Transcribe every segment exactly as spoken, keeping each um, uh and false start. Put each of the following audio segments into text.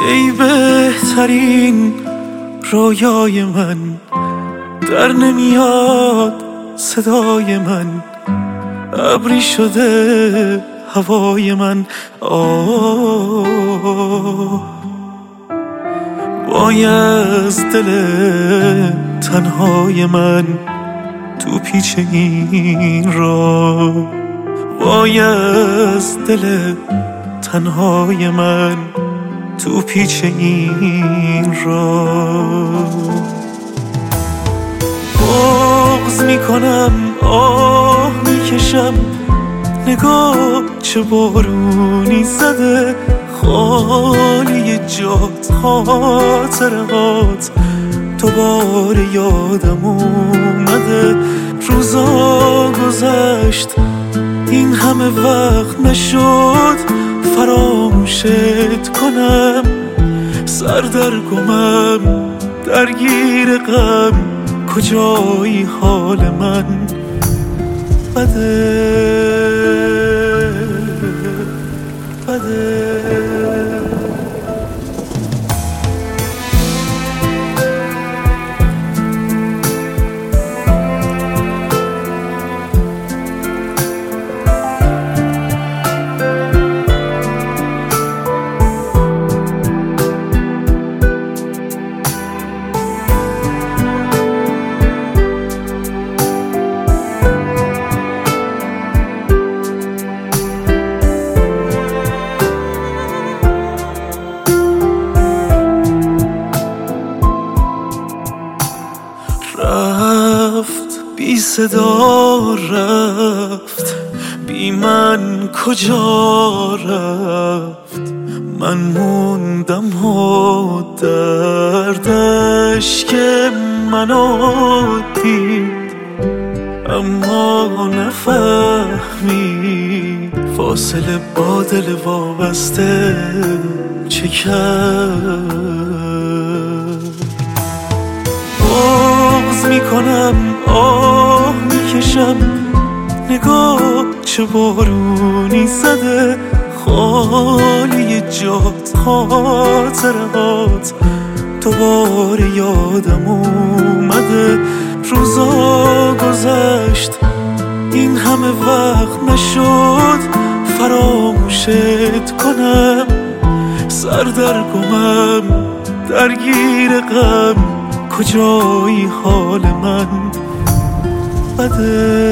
ای بهترین رویای من، در نمیاد صدای من، ابری شده هوای من. آه وای از دل تنهای من تو پیچ این راه، وای از دل تنهای من تو پیچ این راه. بغض میکنم، آه میکشم، نگاه چه بارونی زده، خالی جات خاطرات دوباره یادم اومده. روزا گذشت این همه وقت نشد فراموشت کنم، سردرگمم درگیر غم، کجایی حال من بده بده. رفت بی صدا رفت، بی من کجا رفت، من موندم و دردش که منو دید، اما نفهمی فاصله با دل وابسته چه کرد. بغض میکنم، آه میکشم، نگاه چه بارونی زده، خالی جات خاطرات دوباره یادم اومده. روزا گذشت این همه وقت نشد فراموشت کنم، سردرگمم درگیر غم، کجایی حال من بده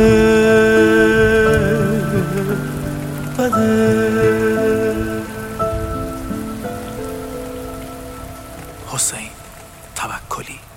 بده. حسین توکلی.